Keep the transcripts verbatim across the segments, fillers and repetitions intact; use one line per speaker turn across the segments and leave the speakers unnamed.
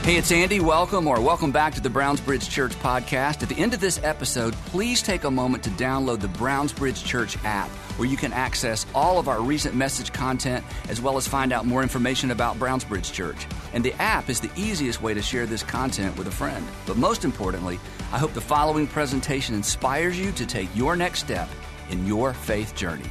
Hey, it's Andy. Welcome or welcome back to the Brownsbridge Church podcast. At the end of this episode, please take a moment to download the Brownsbridge Church app, where you can access all of our recent message content as well as find out more information about Brownsbridge Church. And the app is the easiest way to share this content with a friend. But most importantly, I hope the following presentation inspires you to take your next step in your faith journey.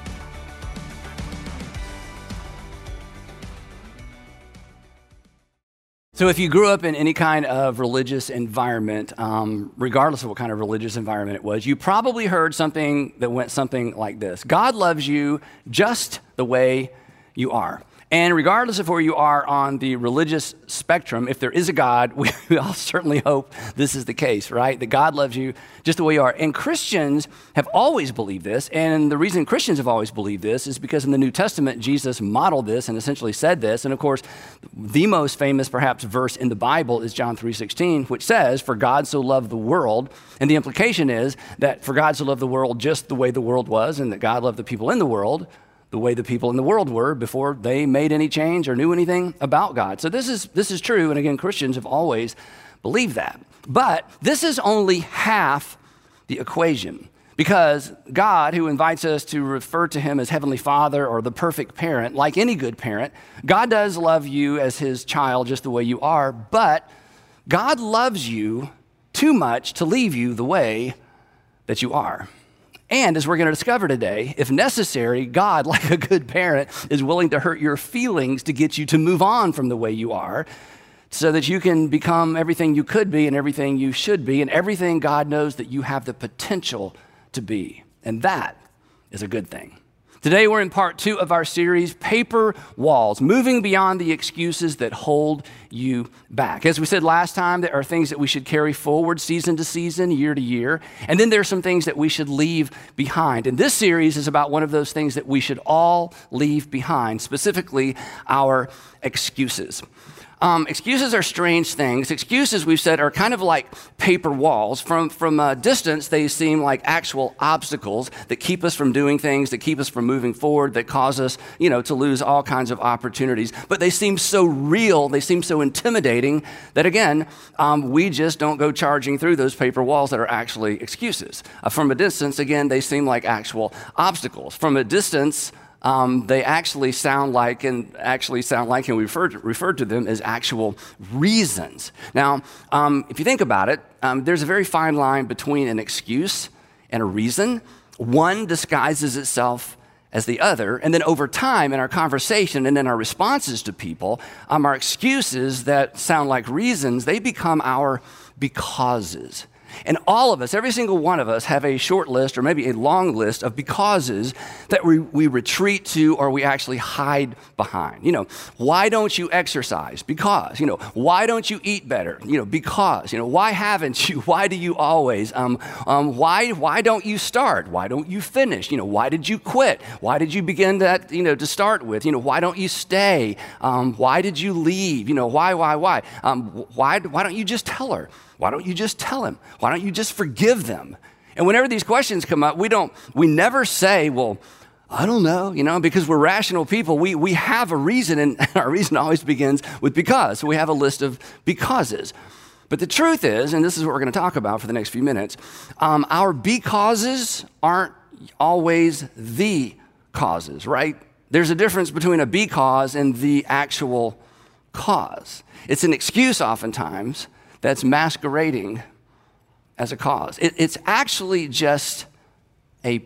So if you grew up in any kind of religious environment, um, regardless of what kind of religious environment it was, you probably heard something that went something like this. God loves you just the way you are. And regardless of where you are on the religious spectrum, if there is a God, we, we all certainly hope this is the case, right? That God loves you just the way you are. And Christians have always believed this. And the reason Christians have always believed this is because in the New Testament, Jesus modeled this and essentially said this. And of course, the most famous, perhaps, verse in the Bible is John three sixteen, which says, "For God so loved the world." And the implication is that for God so loved the world just the way the world was, and that God loved the people in the world the way the people in the world were before they made any change or knew anything about God. So this is this is true, and again, Christians have always believed that. But this is only half the equation, because God, who invites us to refer to him as Heavenly Father or the perfect parent, like any good parent, God does love you as his child just the way you are, but God loves you too much to leave you the way that you are. And as we're going to discover today, if necessary, God, like a good parent, is willing to hurt your feelings to get you to move on from the way you are so that you can become everything you could be and everything you should be and everything God knows that you have the potential to be. And that is a good thing. Today, we're in part two of our series, Paper Walls, moving beyond the excuses that hold you back. As we said last time, there are things that we should carry forward season to season, year to year, and then there are some things that we should leave behind. And this series is about one of those things that we should all leave behind, specifically our excuses. Um, excuses are strange things. Excuses, we've said, are kind of like paper walls. From, from a distance, they seem like actual obstacles that keep us from doing things, that keep us from moving forward, that cause us, you know, to lose all kinds of opportunities. But they seem so real, they seem so intimidating that, again, um, we just don't go charging through those paper walls that are actually excuses. Uh, from a distance, again, they seem like actual obstacles. From a distance, Um, they actually sound like, and actually sound like, and we refer to, refer to them as actual reasons. Now, um, if you think about it, um, there's a very fine line between an excuse and a reason. One disguises itself as the other, and then over time in our conversation and in our responses to people, um, our excuses that sound like reasons, they become our becauses. And all of us, every single one of us, have a short list or maybe a long list of becauses that we, we retreat to or we actually hide behind. You know, why don't you exercise? Because. You know, why don't you eat better? You know, because. You know, why haven't you? Why do you always? Um, um, why why don't you start? Why don't you finish? You know, why did you quit? Why did you begin that, you know, to start with? You know, why don't you stay? Um, why did you leave? You know, why, why, why? Um, why, why don't you just tell her? Why don't you just tell him? Why don't you just forgive them? And whenever these questions come up, we don't, we never say, well, I don't know, you know, because we're rational people. We we have a reason, and our reason always begins with because. So we have a list of becauses. But the truth is, and this is what we're going to talk about for the next few minutes, um, our becauses aren't always the causes, right? There's a difference between a because and the actual cause. It's an excuse oftentimes that's masquerading as a cause. It, it's actually just a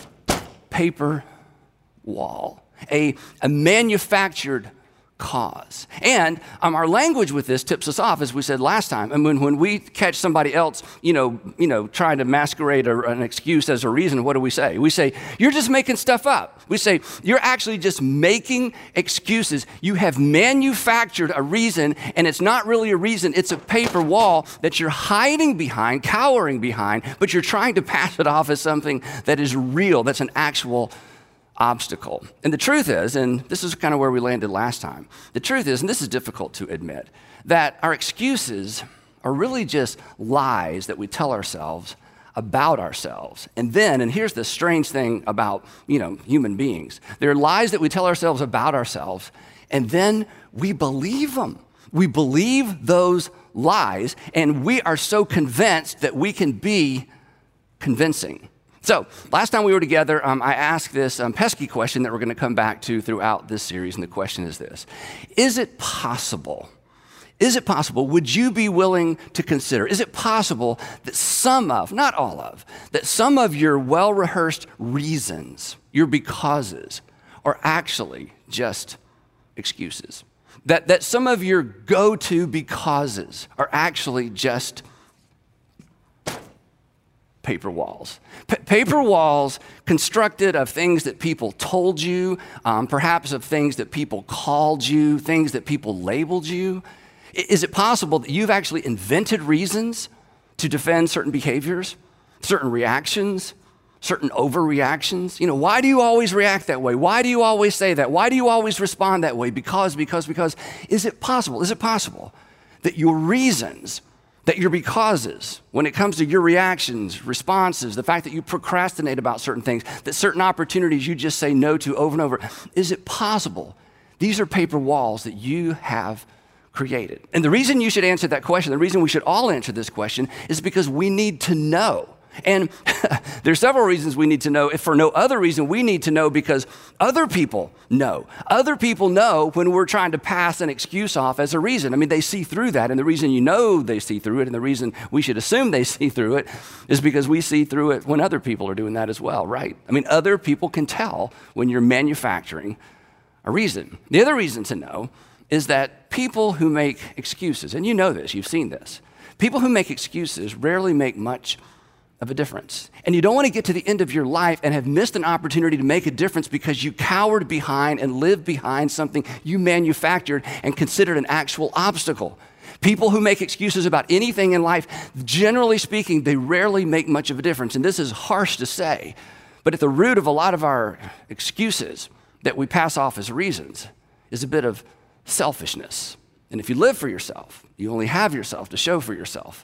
paper wall, a, a manufactured cause. And um, our language with this tips us off, as we said last time. And when, when we catch somebody else, you know, you know, trying to masquerade a, an excuse as a reason, what do we say? We say, you're just making stuff up. We say, you're actually just making excuses. You have manufactured a reason, and it's not really a reason. It's a paper wall that you're hiding behind, cowering behind, but you're trying to pass it off as something that is real, that's an actual obstacle. And the truth is, and this is kind of where we landed last time, the truth is, and this is difficult to admit, that our excuses are really just lies that we tell ourselves about ourselves. And then, and here's the strange thing about, you know, human beings, they're lies that we tell ourselves about ourselves, and then we believe them. We believe those lies, and we are so convinced that we can be convincing. So last time we were together, um, I asked this um, pesky question that we're going to come back to throughout this series, and the question is this. Is it possible, is it possible, would you be willing to consider, is it possible that some of, not all of, that some of your well-rehearsed reasons, your becauses, are actually just excuses? That, that some of your go-to becauses are actually just paper walls. P- paper walls constructed of things that people told you, um, perhaps of things that people called you, things that people labeled you. I- is it possible that you've actually invented reasons to defend certain behaviors, certain reactions, certain overreactions? You know, why do you always react that way? Why do you always say that? Why do you always respond that way? Because, because, because. Is it possible, is it possible that your reasons, that your becauses, when it comes to your reactions, responses, the fact that you procrastinate about certain things, that certain opportunities you just say no to over and over, is it possible these are paper walls that you have created? And the reason you should answer that question, the reason we should all answer this question, is because we need to know. And there's several reasons we need to know. If for no other reason, we need to know because other people know. Other people know when we're trying to pass an excuse off as a reason. I mean, they see through that, and the reason you know they see through it, and the reason we should assume they see through it, is because we see through it when other people are doing that as well, right? I mean, other people can tell when you're manufacturing a reason. The other reason to know is that people who make excuses, and you know this, you've seen this, people who make excuses rarely make much of a difference. And you don't want to get to the end of your life and have missed an opportunity to make a difference because you cowered behind and lived behind something you manufactured and considered an actual obstacle. People who make excuses about anything in life, generally speaking, they rarely make much of a difference. And this is harsh to say, but at the root of a lot of our excuses that we pass off as reasons is a bit of selfishness. And if you live for yourself, you only have yourself to show for yourself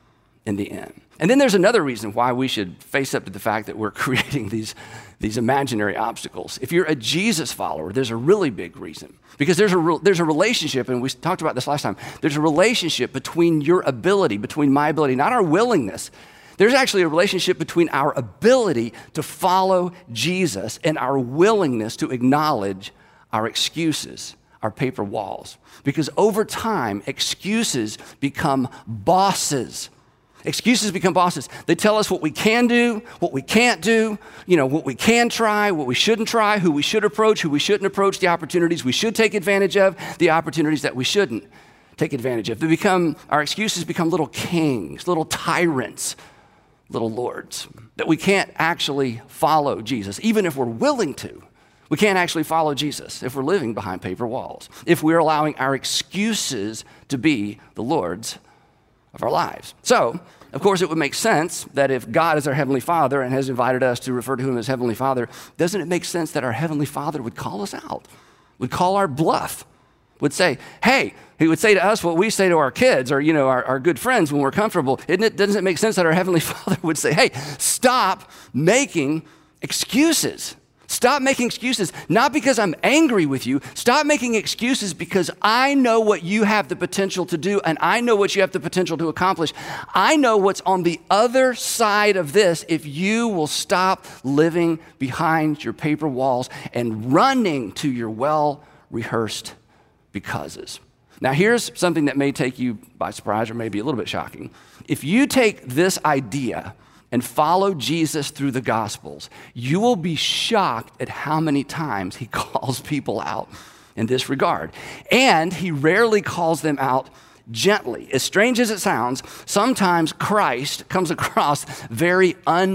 in the end. And then there's another reason why we should face up to the fact that we're creating these, these imaginary obstacles. If you're a Jesus follower, there's a really big reason. Because there's a, re- there's a relationship, and we talked about this last time, there's a relationship between your ability, between my ability, not our willingness. There's actually a relationship between our ability to follow Jesus and our willingness to acknowledge our excuses, our paper walls. Because over time, excuses become bosses. Excuses become bosses. They tell us what we can do, what we can't do, you know, what we can try, what we shouldn't try, who we should approach, who we shouldn't approach, the opportunities we should take advantage of, the opportunities that we shouldn't take advantage of. They become, our excuses become little kings, little tyrants, little lords, that we can't actually follow Jesus, even if we're willing to. We can't actually follow Jesus if we're living behind paper walls, if we're allowing our excuses to be the lords of our lives. So, of course, it would make sense that if God is our Heavenly Father and has invited us to refer to Him as Heavenly Father, doesn't it make sense that our Heavenly Father would call us out, would call our bluff, would say, hey, He would say to us what we say to our kids or, you know, our, our good friends when we're comfortable. Isn't it, doesn't it make sense that our Heavenly Father would say, hey, stop making excuses. Stop making excuses, not because I'm angry with you. Stop making excuses because I know what you have the potential to do, and I know what you have the potential to accomplish. I know what's on the other side of this if you will stop living behind your paper walls and running to your well-rehearsed becauses. Now, here's something that may take you by surprise or maybe a little bit shocking. If you take this idea and follow Jesus through the Gospels, you will be shocked at how many times He calls people out in this regard. And He rarely calls them out gently. As strange as it sounds, sometimes Christ comes across very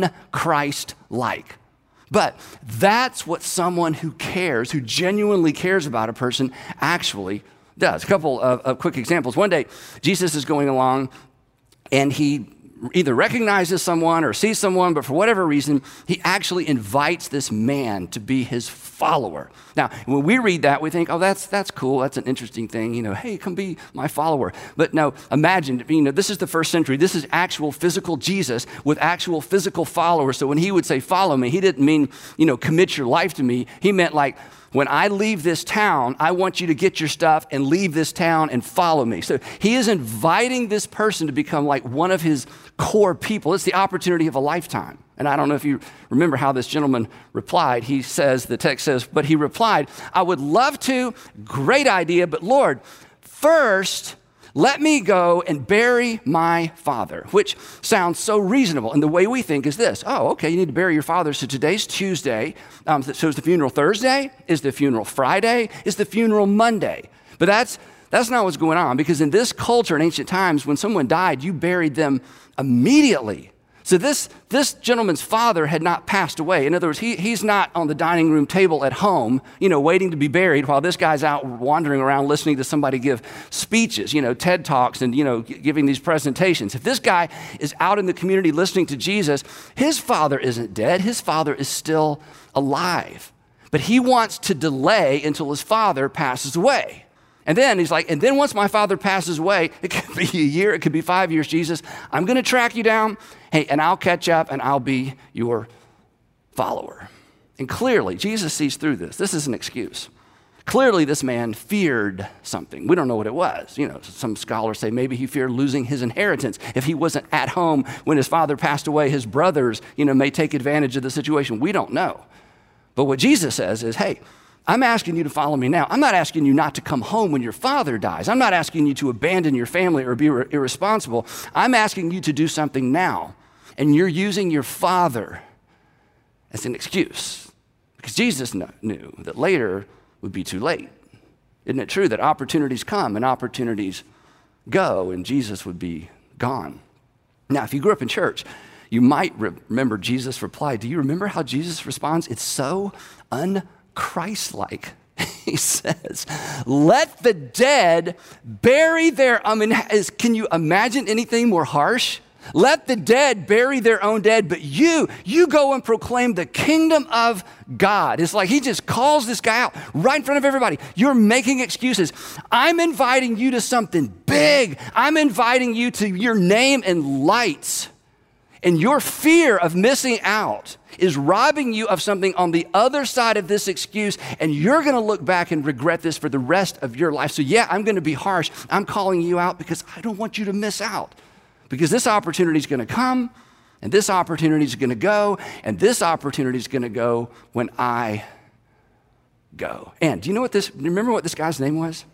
un-Christ-like. But that's what someone who cares, who genuinely cares about a person, actually does. A couple of, of quick examples. One day, Jesus is going along, and He either recognizes someone or sees someone, but for whatever reason, he actually invites this man to be his follower. Now, when we read that, we think, oh, that's that's cool. That's an interesting thing. You know, hey, come be my follower. But no, imagine, you know, this is the first century. This is actual physical Jesus with actual physical followers. So when he would say, follow me, he didn't mean, you know, commit your life to me. He meant like, when I leave this town, I want you to get your stuff and leave this town and follow me. So he is inviting this person to become like one of his core people. It's the opportunity of a lifetime. And I don't know if you remember how this gentleman replied. He says, the text says, but he replied, I would love to, great idea, but Lord, first, let me go and bury my father, which sounds so reasonable. And the way we think is this. Oh, okay, you need to bury your father. So today's Tuesday. Um, so is the funeral Thursday? Is the funeral Friday? Is the funeral Monday? But that's that's not what's going on, because in this culture in ancient times, when someone died, you buried them immediately. So this, this gentleman's father had not passed away. In other words, he, he's not on the dining room table at home, you know, waiting to be buried while this guy's out wandering around listening to somebody give speeches, you know, TED Talks and, you know, giving these presentations. If this guy is out in the community listening to Jesus, his father isn't dead. His father is still alive. But he wants to delay until his father passes away. And then he's like, and then once my father passes away, it could be a year, it could be five years, Jesus, I'm going to track you down, hey, and I'll catch up and I'll be your follower. And clearly, Jesus sees through this. This is an excuse. Clearly, this man feared something. We don't know what it was. You know, some scholars say maybe he feared losing his inheritance. If he wasn't at home when his father passed away, his brothers, you know, may take advantage of the situation. We don't know. But what Jesus says is, hey, I'm asking you to follow me now. I'm not asking you not to come home when your father dies. I'm not asking you to abandon your family or be ir- irresponsible. I'm asking you to do something now. And you're using your father as an excuse, because Jesus kn- knew that later would be too late. Isn't it true that opportunities come and opportunities go, and Jesus would be gone? Now, if you grew up in church, you might re- remember Jesus' reply. Do you remember how Jesus responds? It's so un Christ-like. He says, let the dead bury their, I mean, is, can you imagine anything more harsh? Let the dead bury their own dead, but you, you go and proclaim the kingdom of God. It's like he just calls this guy out right in front of everybody. You're making excuses. I'm inviting you to something big. I'm inviting you to your name and lights. And your fear of missing out is robbing you of something on the other side of this excuse, and you're going to look back and regret this for the rest of your life. So yeah, I'm going to be harsh. I'm calling you out because I don't want you to miss out, because this opportunity is going to come, and this opportunity is going to go, and this opportunity is going to go when I go. And do you know what this, remember what this guy's name was?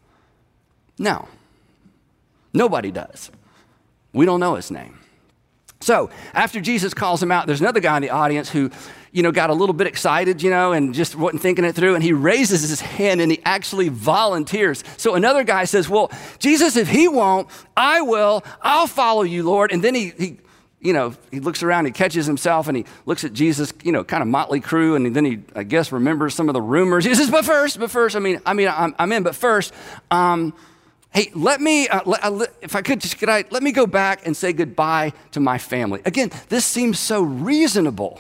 No. Nobody does. We don't know his name. So after Jesus calls him out, there's another guy in the audience who, you know, got a little bit excited, you know, and just wasn't thinking it through. And he raises his hand and he actually volunteers. So another guy says, well, Jesus, if he won't, I will. I'll follow you, Lord. And then he, he you know, he looks around, he catches himself, and he looks at Jesus, you know, kind of motley crew. And then he, I guess, remembers some of the rumors. He says, but first, but first, I mean, I mean, I'm, I'm in, but first, um, hey, let me, uh, let, uh, if I could, just could I, let me go back and say goodbye to my family. Again, this seems so reasonable.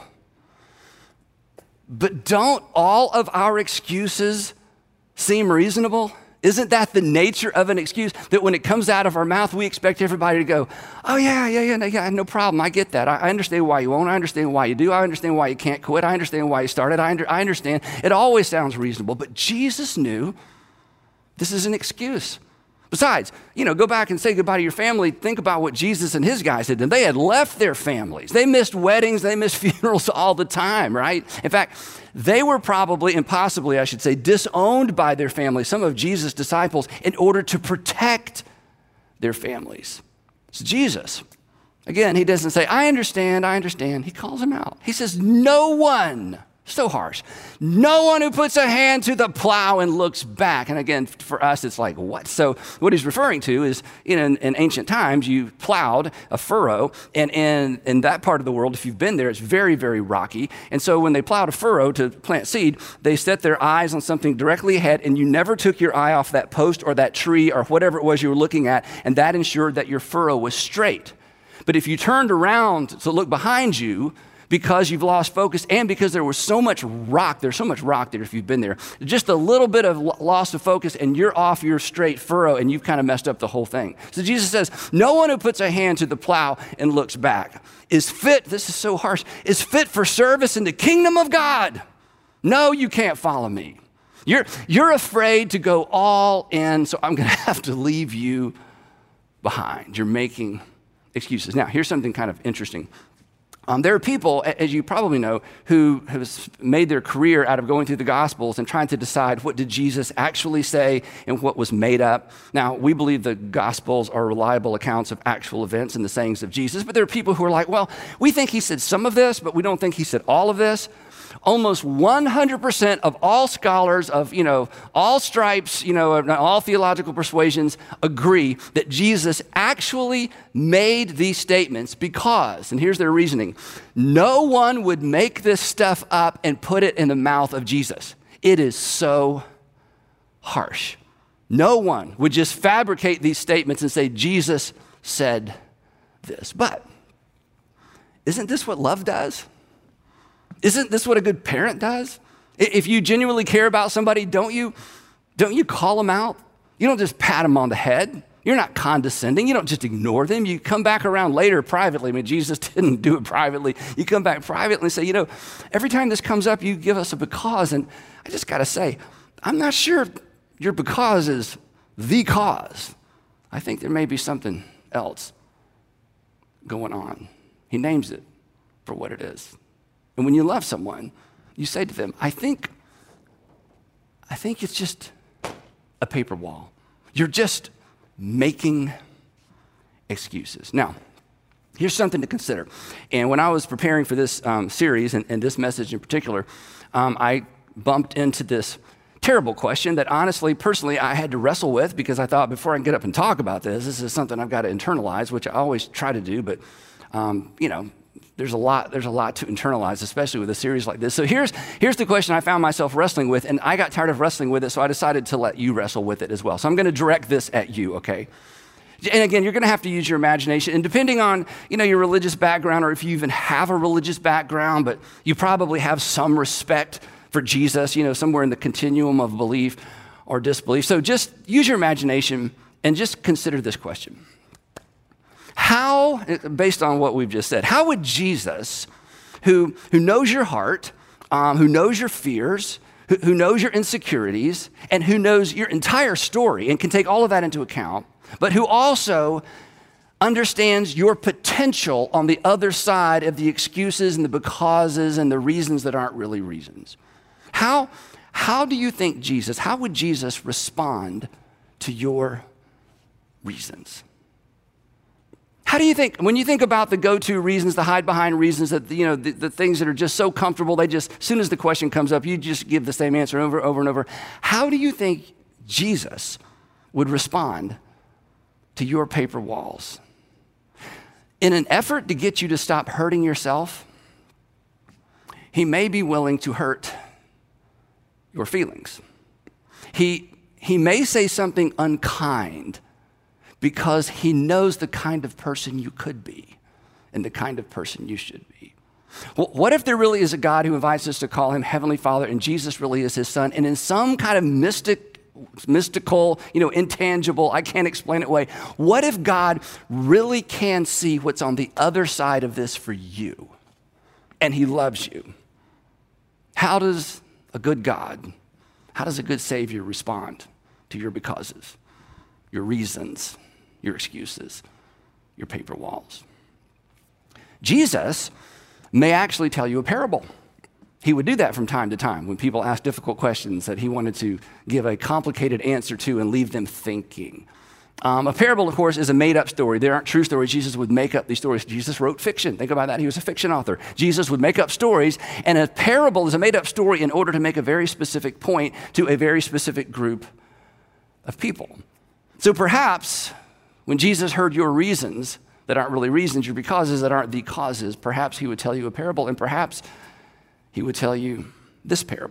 But don't all of our excuses seem reasonable? Isn't that the nature of an excuse? That when it comes out of our mouth, we expect everybody to go, oh yeah, yeah, yeah, no, yeah, no problem. I get that. I, I understand why you won't. I understand why you do. I understand why you can't quit. I understand why you started. I, under, I understand. It always sounds reasonable. But Jesus knew this is an excuse. Besides, you know, go back and say goodbye to your family. Think about what Jesus and his guys did. And they had left their families. They missed weddings. They missed funerals all the time, right? In fact, they were probably, and possibly, I should say, disowned by their families, some of Jesus' disciples, in order to protect their families. So Jesus, again, he doesn't say, I understand, I understand. He calls them out. He says, no one. So harsh. No one who puts a hand to the plow and looks back. And again, for us, it's like, what? So what he's referring to is, you know, in, in ancient times, you plowed a furrow. And in, in that part of the world, if you've been there, it's very, very rocky. And so when they plowed a furrow to plant seed, they set their eyes on something directly ahead, and you never took your eye off that post or that tree or whatever it was you were looking at. And that ensured that your furrow was straight. But if you turned around to look behind you because you've lost focus and because there was so much rock, there's so much rock there if you've been there, just a little bit of loss of focus and you're off your straight furrow and you've kind of messed up the whole thing. So Jesus says, no one who puts a hand to the plow and looks back is fit, this is so harsh, is fit for service in the kingdom of God. No, you can't follow me. You're, you're afraid to go all in, so I'm going to have to leave you behind. You're making excuses. Now, here's something kind of interesting. Um, there are people, as you probably know, who have made their career out of going through the Gospels and trying to decide what did Jesus actually say and what was made up. Now, we believe the Gospels are reliable accounts of actual events and the sayings of Jesus, but there are people who are like, well, we think he said some of this, but we don't think he said all of this. Almost one hundred percent of all scholars of, you know, all stripes, you know, all theological persuasions agree that Jesus actually made these statements because, and here's their reasoning, no one would make this stuff up and put it in the mouth of Jesus. It is so harsh. No one would just fabricate these statements and say, Jesus said this. But isn't this what love does? Isn't this what a good parent does? If you genuinely care about somebody, don't you, don't you call them out? You don't just pat them on the head. You're not condescending. You don't just ignore them. You come back around later privately. I mean, Jesus didn't do it privately. You come back privately and say, you know, every time this comes up, you give us a because. And I just got to say, I'm not sure your because is the cause. I think there may be something else going on. He names it for what it is. And when you love someone, you say to them, I think, I think it's just a paper wall. You're just making excuses. Now, here's something to consider. And when I was preparing for this um, series, and, and this message in particular, um, I bumped into this terrible question that honestly, personally, I had to wrestle with because I thought before I can get up and talk about this, this is something I've got to internalize, which I always try to do, but, um, you know, There's a lot, there's a lot to internalize, especially with a series like this. So here's, here's the question I found myself wrestling with, and I got tired of wrestling with it, so I decided to let you wrestle with it as well. So I'm going to direct this at you, okay? And again, you're going to have to use your imagination, and depending on, you know, your religious background, or if you even have a religious background, but you probably have some respect for Jesus, you know, somewhere in the continuum of belief or disbelief. So just use your imagination and just consider this question. How, based on what we've just said, how would Jesus, who, who knows your heart, um, who knows your fears, who, who knows your insecurities, and who knows your entire story and can take all of that into account, but who also understands your potential on the other side of the excuses and the becauses and the reasons that aren't really reasons? How, how do you think Jesus, how would Jesus respond to your reasons? How do you think, when you think about the go-to reasons, the hide-behind reasons, that you know, the, the things that are just so comfortable, they just, as soon as the question comes up, you just give the same answer over, over and over. How do you think Jesus would respond to your paper walls? In an effort to get you to stop hurting yourself, he may be willing to hurt your feelings. He, he may say something unkind because he knows the kind of person you could be and the kind of person you should be. Well, what if there really is a God who invites us to call him Heavenly Father and Jesus really is his son, and in some kind of mystic, mystical, you know, intangible, I can't explain it way, what if God really can see what's on the other side of this for you and he loves you? How does a good God, how does a good Savior respond to your becauses, your reasons, your excuses, your paper walls? Jesus may actually tell you a parable. He would do that from time to time when people ask difficult questions that he wanted to give a complicated answer to and leave them thinking. Um, a parable, of course, is a made-up story. There aren't true stories. Jesus would make up these stories. Jesus wrote fiction. Think about that. He was a fiction author. Jesus would make up stories, and a parable is a made-up story in order to make a very specific point to a very specific group of people. So perhaps when Jesus heard your reasons that aren't really reasons, your becauses that aren't the causes, perhaps he would tell you a parable, and perhaps he would tell you this parable.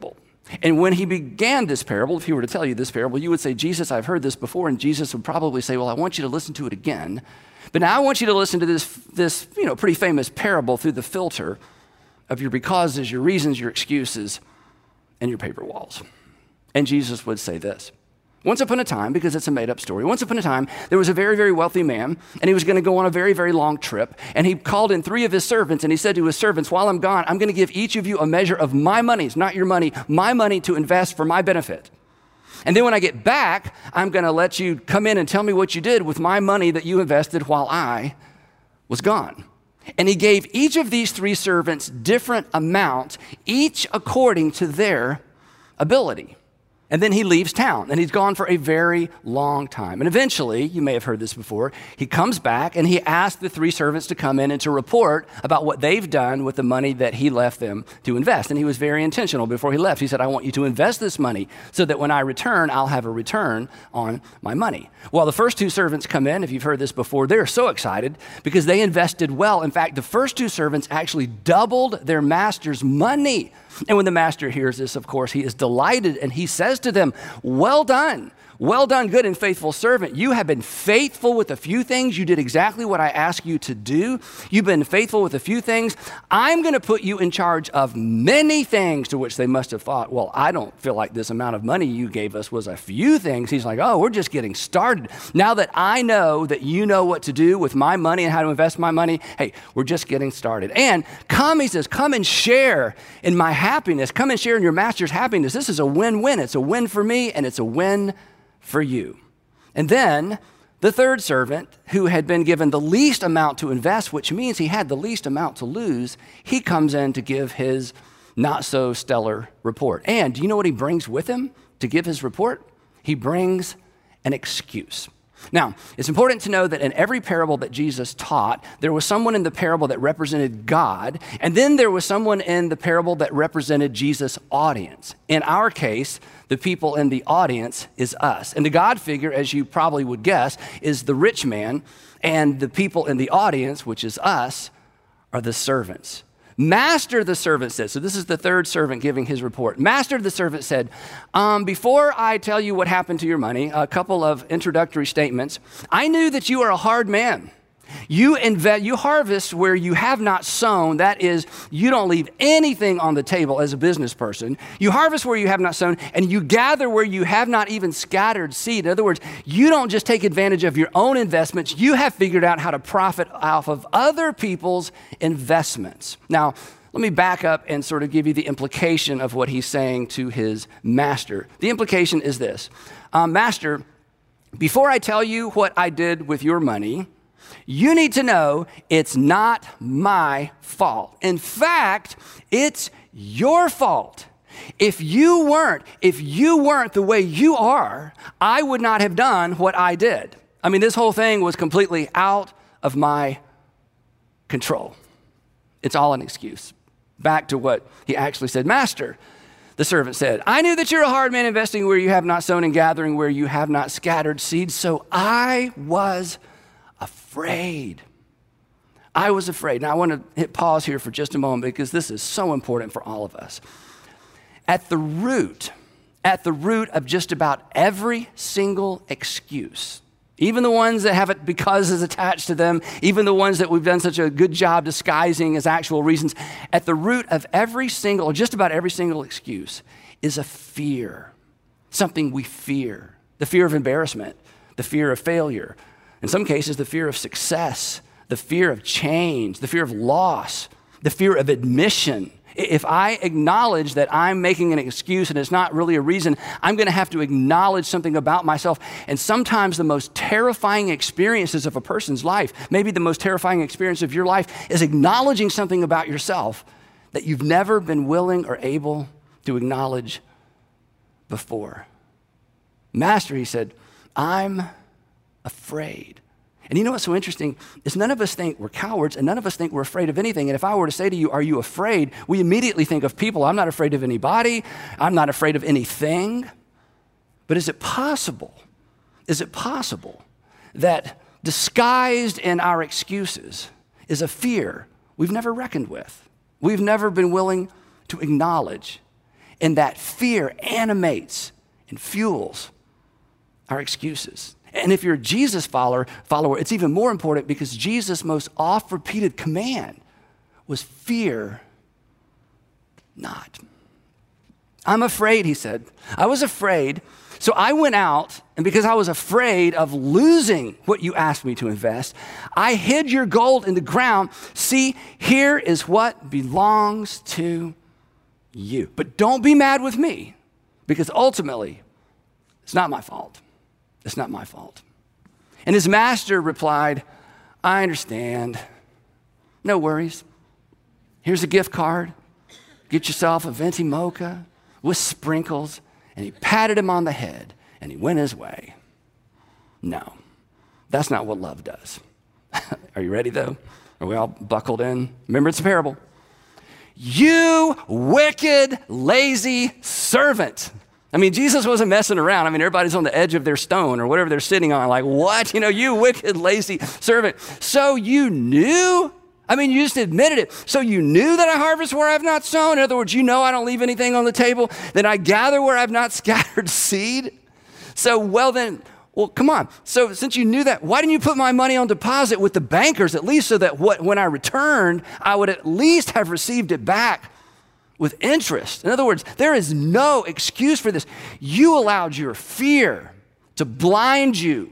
And when he began this parable, if he were to tell you this parable, you would say, Jesus, I've heard this before. And Jesus would probably say, well, I want you to listen to it again. But now I want you to listen to this, this you know, pretty famous parable through the filter of your becauses, your reasons, your excuses, and your paper walls. And Jesus would say this. Once upon a time, because it's a made-up story, once upon a time, there was a very, very wealthy man, and he was going to go on a very, very long trip, and he called in three of his servants, and he said to his servants, while I'm gone, I'm going to give each of you a measure of my money, it's not your money, my money to invest for my benefit. And then when I get back, I'm going to let you come in and tell me what you did with my money that you invested while I was gone. And he gave each of these three servants different amounts, each according to their ability. And then he leaves town, and he's gone for a very long time. And eventually, you may have heard this before, he comes back and he asks the three servants to come in and to report about what they've done with the money that he left them to invest. And he was very intentional before he left. He said, I want you to invest this money so that when I return, I'll have a return on my money. Well, the first two servants come in, if you've heard this before, they're so excited because they invested well. In fact, the first two servants actually doubled their master's money. And when the master hears this, of course, he is delighted and he says to them, well done, well done, good and faithful servant. You have been faithful with a few things. You did exactly what I asked you to do. You've been faithful with a few things. I'm going to put you in charge of many things, to which they must have thought, well, I don't feel like this amount of money you gave us was a few things. He's like, oh, we're just getting started. Now that I know that you know what to do with my money and how to invest my money, hey, we're just getting started. And come, he says, come and share in my happiness. Come and share in your master's happiness. This is a win-win. It's a win for me and it's a win for you. And then the third servant, who had been given the least amount to invest, which means he had the least amount to lose, he comes in to give his not so stellar report. And do you know what he brings with him to give his report? He brings an excuse. Now, it's important to know that in every parable that Jesus taught, there was someone in the parable that represented God, and then there was someone in the parable that represented Jesus' audience. In our case, the people in the audience is us. And the God figure, as you probably would guess, is the rich man, and the people in the audience, which is us, are the servants. Master, the servant said, so this is the third servant giving his report. Master, the servant said, um, before I tell you what happened to your money, a couple of introductory statements. I knew that you are a hard man. You invest, you harvest where you have not sown. That is, you don't leave anything on the table as a business person. You harvest where you have not sown, and you gather where you have not even scattered seed. In other words, you don't just take advantage of your own investments. You have figured out how to profit off of other people's investments. Now, let me back up and sort of give you the implication of what he's saying to his master. The implication is this. Um, master, before I tell you what I did with your money, you need to know it's not my fault. In fact, it's your fault. If you weren't, if you weren't the way you are, I would not have done what I did. I mean, this whole thing was completely out of my control. It's all an excuse. Back to what he actually said. Master, the servant said, I knew that you're a hard man, investing where you have not sown and gathering where you have not scattered seed, so I was afraid. I was afraid. Now I want to hit pause here for just a moment because this is so important for all of us. At the root, at the root of just about every single excuse, even the ones that have it because is attached to them, even the ones that we've done such a good job disguising as actual reasons, at the root of every single, or just about every single excuse is a fear, something we fear. The fear of embarrassment, the fear of failure, in some cases, the fear of success, the fear of change, the fear of loss, the fear of admission. If I acknowledge that I'm making an excuse and it's not really a reason, I'm going to have to acknowledge something about myself. And sometimes the most terrifying experiences of a person's life, maybe the most terrifying experience of your life, is acknowledging something about yourself that you've never been willing or able to acknowledge before. Master, he said, I'm afraid. And you know what's so interesting is none of us think we're cowards and none of us think we're afraid of anything. And if I were to say to you, are you afraid? We immediately think of people. I'm not afraid of anybody. I'm not afraid of anything. But is it possible, is it possible that disguised in our excuses is a fear we've never reckoned with, we've never been willing to acknowledge? And that fear animates and fuels our excuses. And if you're a Jesus follower, follower, it's even more important because Jesus' most oft-repeated command was fear not. I'm afraid, he said. I was afraid, so I went out, and because I was afraid of losing what you asked me to invest, I hid your gold in the ground. See, here is what belongs to you. But don't be mad with me, because ultimately, it's not my fault. It's not my fault. And his master replied, I understand. No worries. Here's a gift card. Get yourself a venti mocha with sprinkles. And he patted him on the head and he went his way. No, that's not what love does. Are you ready though? Are we all buckled in? Remember, it's a parable. You wicked, lazy servant. I mean, Jesus wasn't messing around. I mean, everybody's on the edge of their stone or whatever they're sitting on. Like, what? You know, you wicked, lazy servant. So you knew? I mean, you just admitted it. So you knew that I harvest where I've not sown? In other words, you know I don't leave anything on the table, that I gather where I've not scattered seed? So, well then, well, come on. So since you knew that, why didn't you put my money on deposit with the bankers at least so that what, when I returned, I would at least have received it back with interest? In other words, there is no excuse for this. You allowed your fear to blind you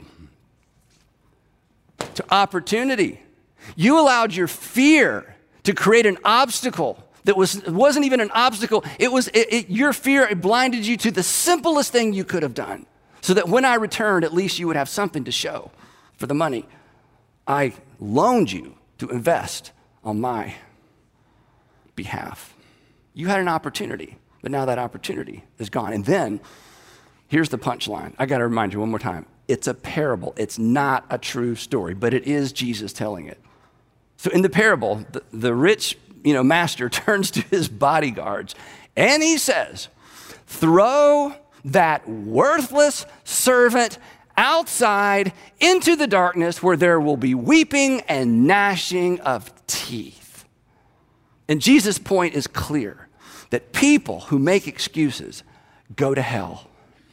to opportunity. You allowed your fear to create an obstacle that was, it wasn't even an obstacle. It was it, it, your fear it blinded you to the simplest thing you could have done so that when I returned, at least you would have something to show for the money I loaned you to invest on my behalf. You had an opportunity, but now that opportunity is gone. And then here's the punchline. I got to remind you one more time. It's a parable. It's not a true story, but it is Jesus telling it. So in the parable, the, the rich, you know, master turns to his bodyguards and he says, throw that worthless servant outside into the darkness where there will be weeping and gnashing of teeth. And Jesus' point is clear, that people who make excuses go to hell.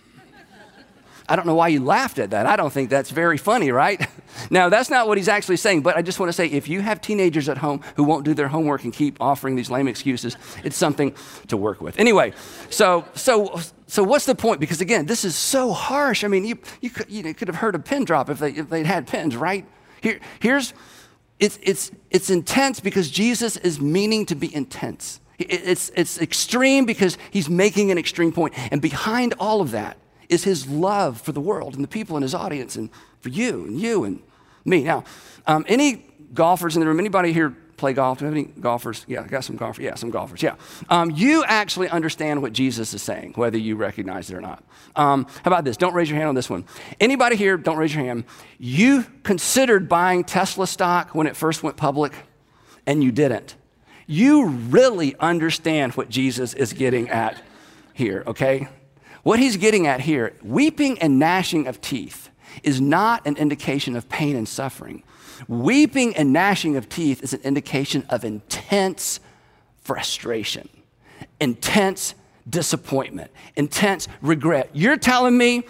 I don't know why you laughed at that. I don't think that's very funny, right? Now, that's not what he's actually saying, but I just want to say, if you have teenagers at home who won't do their homework and keep offering these lame excuses, it's something to work with. Anyway, so so so what's the point? Because again, this is so harsh. I mean, you you could, you could have heard a pin drop if they if they'd had pins, right? Here here's it's it's it's intense because Jesus is meaning to be intense. It's it's extreme because he's making an extreme point, and behind all of that is his love for the world and the people in his audience and for you and you and me. Now, um, any golfers in the room, anybody here play golf? Do we have any golfers? Yeah, I got some golfers. Yeah, some golfers, yeah. Um, you actually understand what Jesus is saying, whether you recognize it or not. Um, how about this? Don't raise your hand on this one. Anybody here, don't raise your hand. You considered buying Tesla stock when it first went public and you didn't. You really understand what Jesus is getting at here, okay? What he's getting at here, weeping and gnashing of teeth, is not an indication of pain and suffering. Weeping and gnashing of teeth is an indication of intense frustration, intense disappointment, intense regret. You're telling me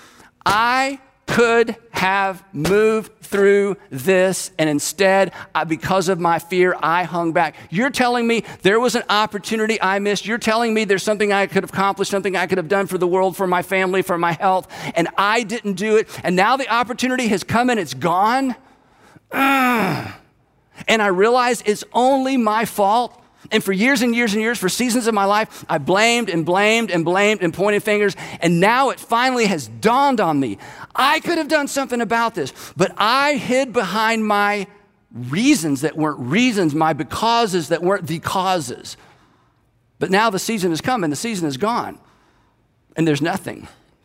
I could have moved through this, and instead, I, because of my fear, I hung back. You're telling me there was an opportunity I missed. You're telling me there's something I could have accomplished, something I could have done for the world, for my family, for my health, and I didn't do it. And now the opportunity has come and it's gone. Ugh. And I realize it's only my fault. And for years and years and years, for seasons of my life, I blamed and blamed and blamed and pointed fingers. And now it finally has dawned on me. I could have done something about this, but I hid behind my reasons that weren't reasons, my becauses that weren't the causes. But now the season has come and the season is gone. And there's nothing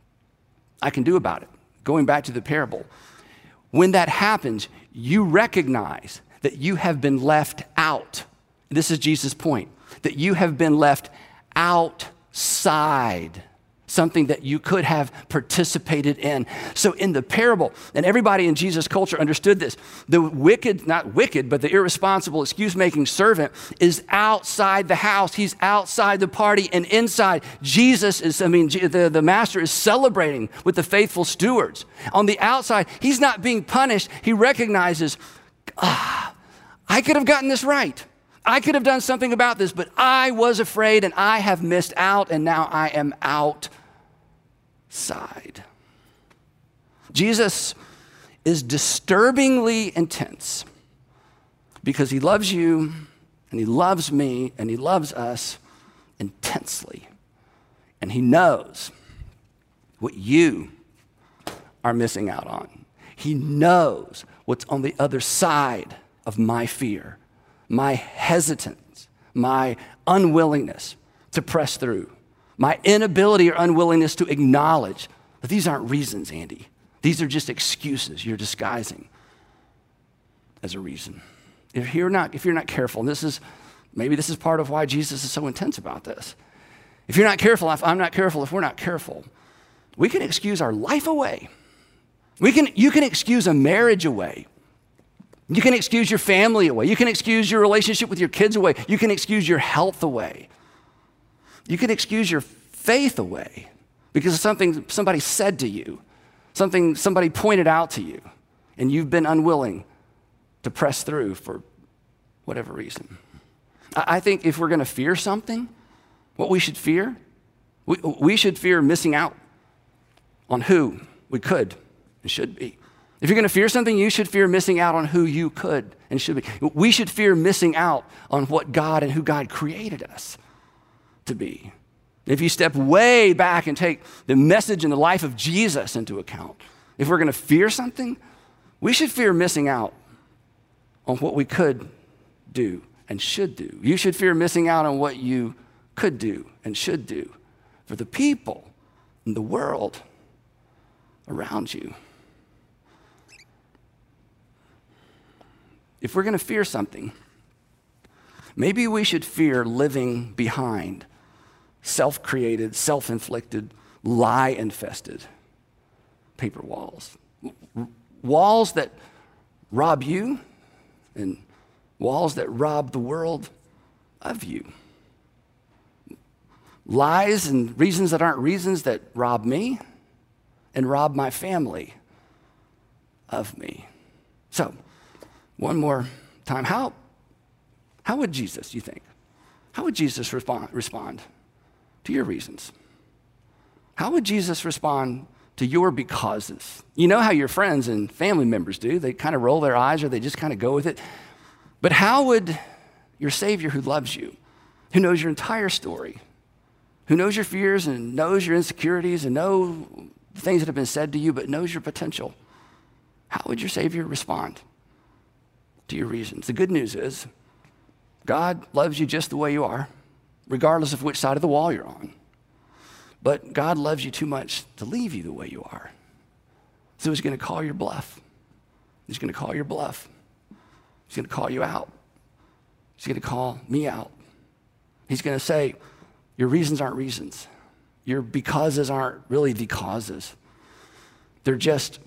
I can do about it. Going back to the parable. When that happens, you recognize that you have been left out. This is Jesus' point, that you have been left outside something that you could have participated in. So in the parable, and everybody in Jesus' culture understood this, the wicked, not wicked, but the irresponsible, excuse-making servant is outside the house. He's outside the party, and inside, Jesus is, I mean, the, the master is celebrating with the faithful stewards. On the outside, he's not being punished. He recognizes, ah, I could have gotten this right. I could have done something about this, but I was afraid and I have missed out, and now I am outside. Jesus is disturbingly intense because he loves you and he loves me and he loves us intensely. And he knows what you are missing out on. He knows what's on the other side of my fear, my hesitance, my unwillingness to press through, my inability or unwillingness to acknowledge that these aren't reasons, Andy. These are just excuses you're disguising as a reason. If you're not, if you're not careful, and this is, maybe this is part of why Jesus is so intense about this. If you're not careful, if I'm not careful, if we're not careful, we can excuse our life away. We can, you can excuse a marriage away. You can excuse your family away. You can excuse your relationship with your kids away. You can excuse your health away. You can excuse your faith away because of something somebody said to you, something somebody pointed out to you, and you've been unwilling to press through for whatever reason. I think if we're going to fear something, what we should fear, we, we should fear missing out on who we could and should be. If you're going to fear something, you should fear missing out on who you could and should be. We should fear missing out on what God and who God created us to be. If you step way back and take the message and the life of Jesus into account, if we're going to fear something, we should fear missing out on what we could do and should do. You should fear missing out on what you could do and should do for the people in the world around you. If we're going to fear something, maybe we should fear living behind self-created, self-inflicted, lie-infested paper walls. Walls that rob you and walls that rob the world of you. Lies and reasons that aren't reasons that rob me and rob my family of me. So, one more time, how, how would Jesus, you think, how would Jesus respond, respond to your reasons? How would Jesus respond to your becauses? You know how your friends and family members do. They kind of roll their eyes or they just kind of go with it. But how would your Savior who loves you, who knows your entire story, who knows your fears and knows your insecurities and knows things that have been said to you, but knows your potential, how would your Savior respond to your reasons? The good news is God loves you just the way you are, regardless of which side of the wall you're on. But God loves you too much to leave you the way you are. So he's going to call your bluff. He's going to call your bluff. He's going to call you out. He's going to call me out. He's going to say, your reasons aren't reasons. Your becauses aren't really the causes. They're just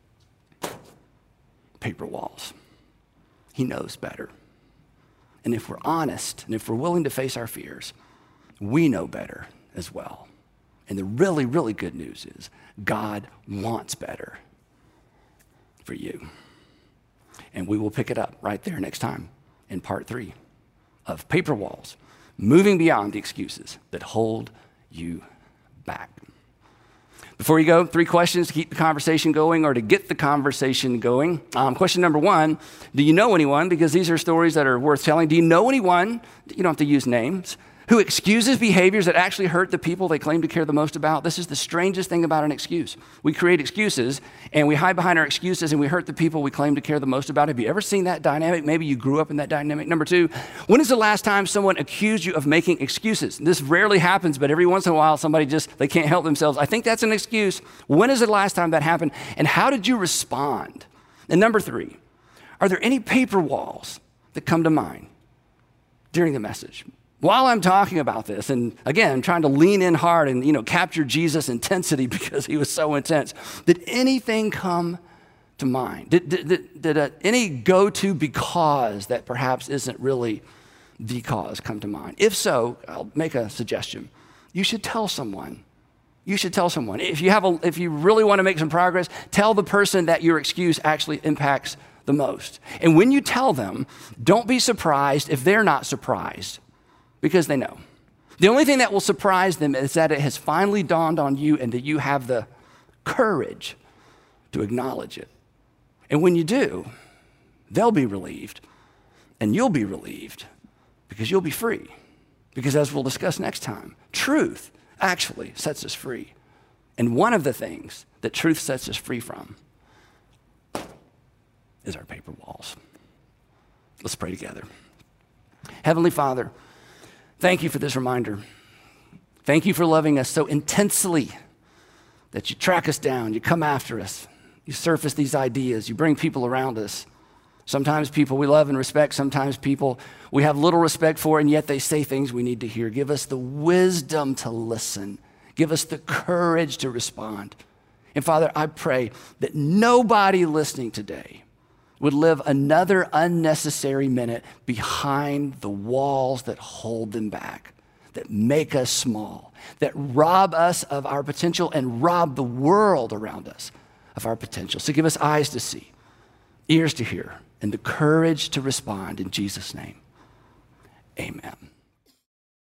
paper walls. He knows better. And if we're honest and if we're willing to face our fears, we know better as well. And the really, really good news is God wants better for you. And we will pick it up right there next time in part three of Paper Walls, moving beyond the excuses that hold you back. Before you go, three questions to keep the conversation going or to get the conversation going. Um, question number one, do you know anyone, because these are stories that are worth telling, do you know anyone, you don't have to use names, who excuses behaviors that actually hurt the people they claim to care the most about? This is the strangest thing about an excuse. We create excuses and we hide behind our excuses and we hurt the people we claim to care the most about. Have you ever seen that dynamic? Maybe you grew up in that dynamic. Number two, when is the last time someone accused you of making excuses? This rarely happens, but every once in a while somebody just, they can't help themselves. I think that's an excuse. When is the last time that happened? And how did you respond? And number three, are there any paper walls that come to mind during the message? while I'm talking about this, and again, I'm trying to lean in hard and, you know, capture Jesus' intensity because he was so intense, did anything come to mind? Did, did, did, did uh, any go-to because that perhaps isn't really the cause come to mind? If so, I'll make a suggestion. You should tell someone. You should tell someone. If you have a, if you really want to make some progress, tell the person that your excuse actually impacts the most. And when you tell them, don't be surprised if they're not surprised, because they know. The only thing that will surprise them is that it has finally dawned on you and that you have the courage to acknowledge it. And when you do, they'll be relieved and you'll be relieved because you'll be free. Because as we'll discuss next time, truth actually sets us free. And one of the things that truth sets us free from is our paper walls. Let's pray together. Heavenly Father, thank you for this reminder. Thank you for loving us so intensely that you track us down, you come after us, you surface these ideas, you bring people around us. Sometimes people we love and respect, sometimes people we have little respect for, and yet they say things we need to hear. Give us the wisdom to listen. Give us the courage to respond. And Father, I pray that nobody listening today would live another unnecessary minute behind the walls that hold them back, that make us small, that rob us of our potential and rob the world around us of our potential. So give us eyes to see, ears to hear, and the courage to respond in Jesus' name. Amen.